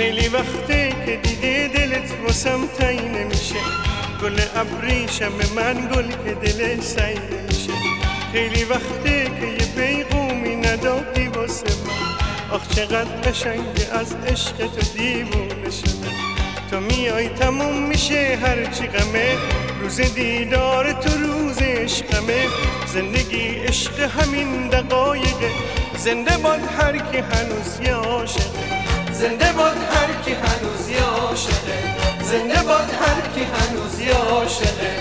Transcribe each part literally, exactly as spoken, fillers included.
خیلی وقته که دیگه دلت واسم تایی نمیشه، گل ابریشم من گل که دلش سعی نمیشه. خیلی وقته که یه پیغومی ندادی واسه من، آخ چقدر قشنگه از عشق تو دیوونه شدم. تو میای تموم میشه هرچی غمه، روز دیدار تو روز عشقمه. زندگی عشق همین دقایقه، زنده باد هر کی هنوز یه عاشقه. زنده باد هر کی هنوز یه عاشقه. زنده باد هر کی هنوز یه عاشقه.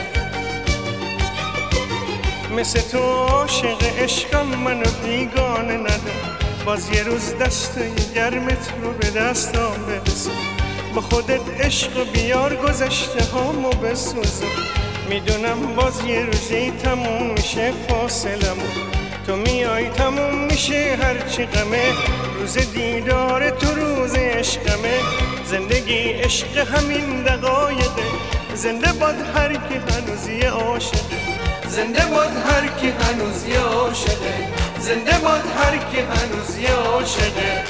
مثل تو عاشق عشقم منو بیگانه ندار، باز یه روز دستای گرمت رو به دستام برسون. با خودت عشق بیار گذشته هامو بسوزون. میدونم باز یه روزی تموم میشه فاصلمون، تو میای تموم میشه هرچی غمه. روز دیدار تو روز عشقمه. زندگی عشق همین دقایقه، زنده باد هر کی هنوز یه عاشقه. زنده باد هر کی هنوز یه عاشقه. زنده باد هر کی هنوز یه عاشقه.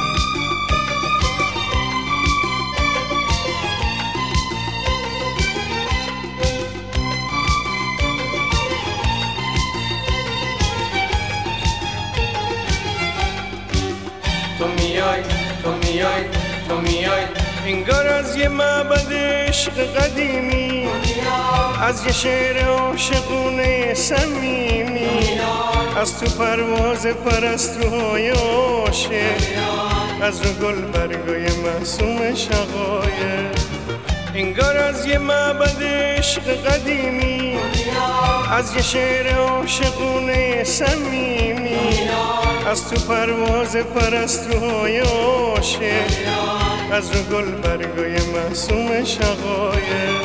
تو میای تو میای تو میای انگار از یه معبد عشق قدیمی، از یه شعر عاشقونه صمیمی، از تو پرواز پرستوهای عاشق، از رو گل برگای معصوم شقایق. انگار از یه معبد عشق قدیمی، از یه شعر عاشقونه صمیمی، از تو پرواز پرستوهای عاشق، از رو گل برگای معصوم شقایق.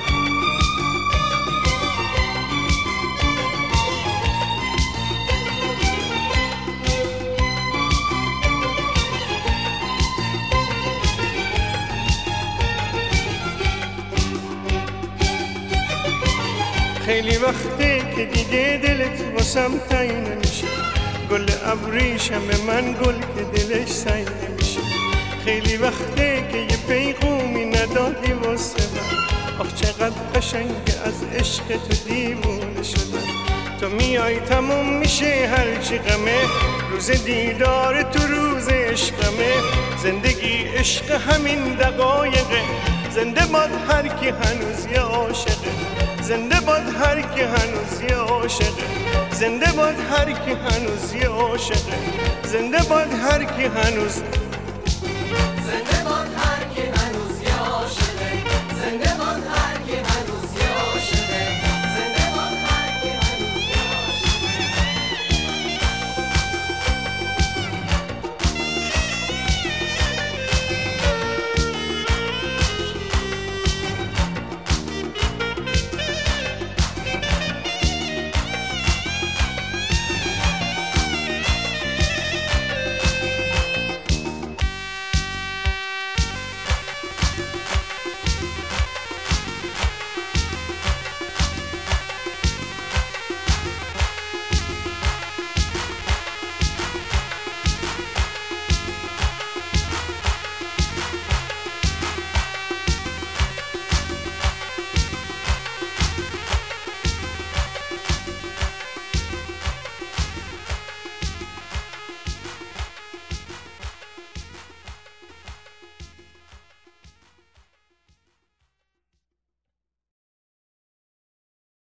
خیلی وقته که دیگه دلت واسم تایی نمیشه، گل ابریشم من گل که دلش سعی نمیشه. خیلی وقته که یه پیغومی ندادی واسه من، آخ چقدر قشنگه از عشق تو دیوونه شدم. تو میای تموم میشه هرچی غمه، روز دیدار تو روز عشقمه. زندگی عشق همین دقایقه، زنده باد هر کی هنوز یه عاشقه. زنده باد هر کی هنوز یه عاشقه. زنده باد هر کی هنوز یه عاشقه. زنده باد هر کی هنوز